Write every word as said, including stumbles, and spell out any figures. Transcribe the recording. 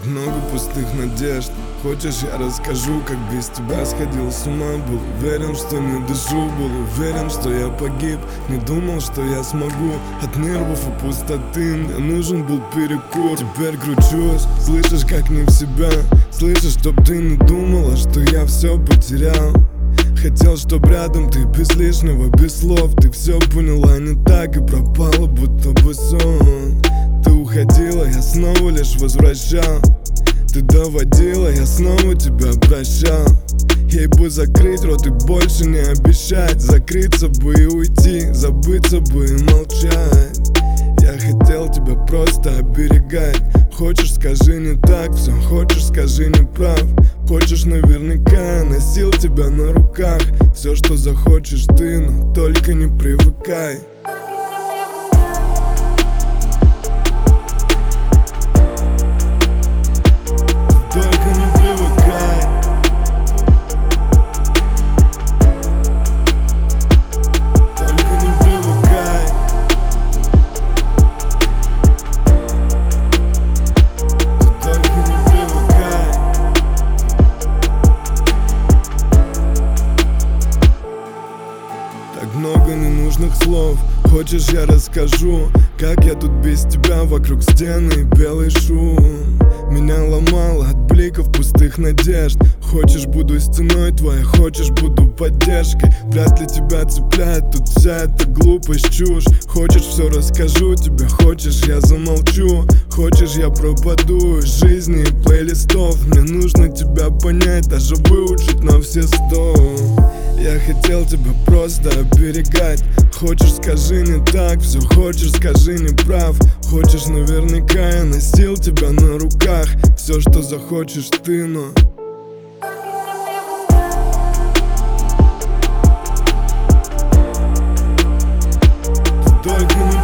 много пустых надежд. Хочешь, я расскажу, как без тебя сходил с ума. Был уверен, что не дышу, был уверен, что я погиб. Не думал, что я смогу от нервов и пустоты. Мне нужен был перекур. Теперь кручусь, слышишь, как не в себя. Слышишь, чтоб ты не думала, что я все потерял. Хотел, чтоб рядом ты без лишнего, без слов. Ты все поняла не так и пропала, будто бы сон. Ты уходила, я снова лишь возвращал. Ты доводила, я снова тебя прощал. Ей бы закрыть рот и больше не обещать. Закрыться бы и уйти, забыться бы и молчать. Я хотел тебя просто оберегать. Хочешь, скажи не так, все хочешь, скажи не прав. Хочешь, наверняка, носил тебя на руках. Все, что захочешь ты, но только не привыкай. Так много ненужных слов. Хочешь, я расскажу, как я тут без тебя, вокруг стены и белый шум. Меня ломало от бликов пустых надежд. Хочешь, буду стеной твоей, хочешь, буду поддержкой. Вряд ли тебя цепляет тут вся эта глупость, чушь. Хочешь, все расскажу тебе, хочешь, я замолчу. Хочешь, я пропаду из жизни и плейлистов. Мне нужно тебя понять, даже выучить на все сто. Я хотел тебя просто оберегать. Хочешь, скажи не так, все хочешь, скажи не прав. Хочешь, наверняка, я носил тебя на руках. Все, что захочешь ты, но только не